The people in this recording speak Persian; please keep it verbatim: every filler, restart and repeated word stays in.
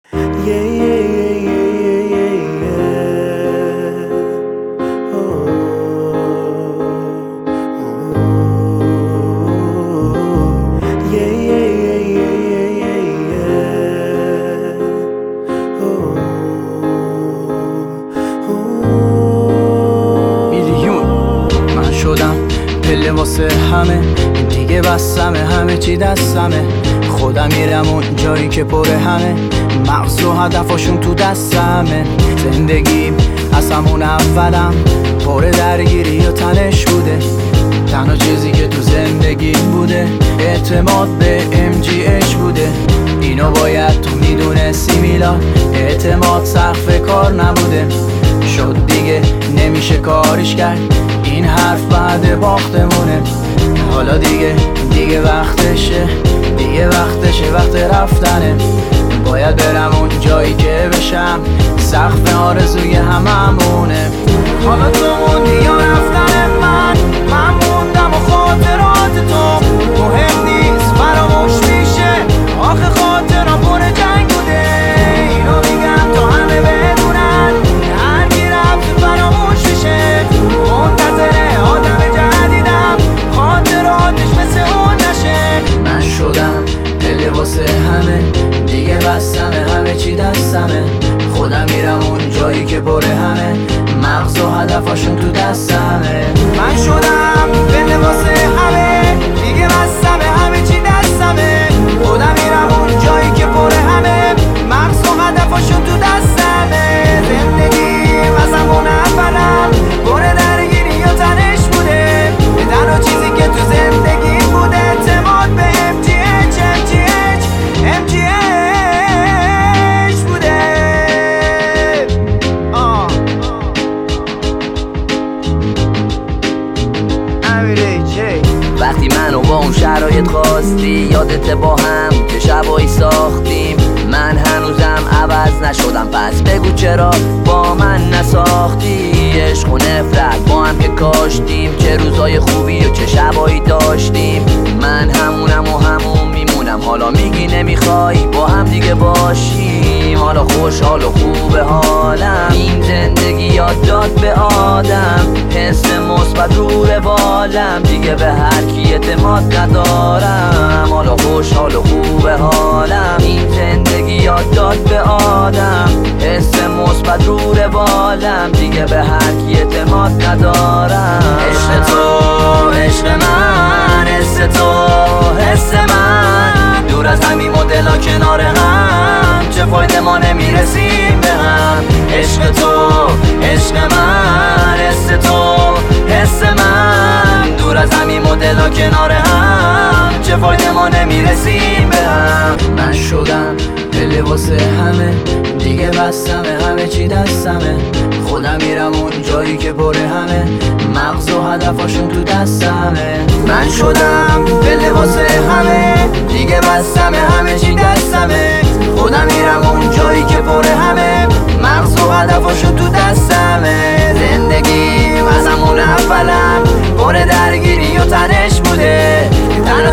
پله واسه همه دیگه بستمه، همه چی دستمه، خودم میرم اون جایی که پر همه مغز و هدفاشون تو دستمه. زندگیم از همون اولم پر درگیری و تنش بوده، تنها چیزی که تو زندگیم بوده اعتماد به ام جی اچ بوده. اینو باید تو میدونستی میلاد، اعتماد سقف کار نبوده، شد دیگه نمیشه کارش کرد، این حرف بعد باختمونه. حالا دیگه دیگه وقتشه، دیگه وقتشه، وقت رفتنه. باید برم اون جایی که بشم سقف آرزوی هممونه. حالا تو موندی یا رفتن من، من موندم و خاطرات تو مهم نیست، فراموش میشه، آخه خاطرم پر جنگ بوده. اینو میگم تا همه بدونن، هر کی رفت فراموش میشه، منتظر آدم جدیدم، خاطراتش مثل اون نشه. من شدم پله واسه همه دیگه بستمه، همه چی دستمه، خودم میرم اون جایی که پر همه مغز و هدفاشون تو دستمه. من شدم پله واسه همه دیگه بستمه، همه چی دستمه، خودم میرم اون جایی که پر همه مغز و هدفاشون تو دستمه. زندگیم از همون اولم پر درگیری و تنش بوده، تنها چیزی که تو زندگی بوده اعتماد به ام جی اچ ام جی اچ ام جی اچ بوده. آه وقتی منو با اون شرایط خواستی، یادت با هم که شبایی ساختیم، من هنوزم عوض نشدم، پس بگو چرا با من نساختی. عشق و نفرت با هم که کاشتیم، چه روزای خوبی و چه شبایی داشتیم. من همونم و همون میمونم، حالا میگی نمیخوای با هم دیگه باشیم. حالا خوشحال و خوب حالم، این زندگی یاد داد به آدم، حس مثبت رو روالم، دیگه به هر کی اعتماد ندارم. حالا خوشحال و خوب حالم، این زندگی یاد داد به آدم، حس مثبت رو روالم، دیگه به هر کی اعتماد ندارم. عشق تو عشق من، حس تو حس من، دور از همین مدلا کنار هم، چه فایده ما نمیرسیم به هم. عشق تو عشق من، حس تو حس من، دور از همین مدلا کنار هم، چه فایده ما نمیرسیم به هم. من شدم پله واسه همه دیگه بستمه، همه چی دستمه، خودم میرم اون جایی که پر همه مغز و هدفاشون تو دستمه. من شدم پله واسه همه دیگه بستمه، همه چی دستمه، خودم میرم اون جایی که پر همه مغز و هدفاشون تو دستمه. زندگیم از همون اولم پر درگیری و تنش بوده،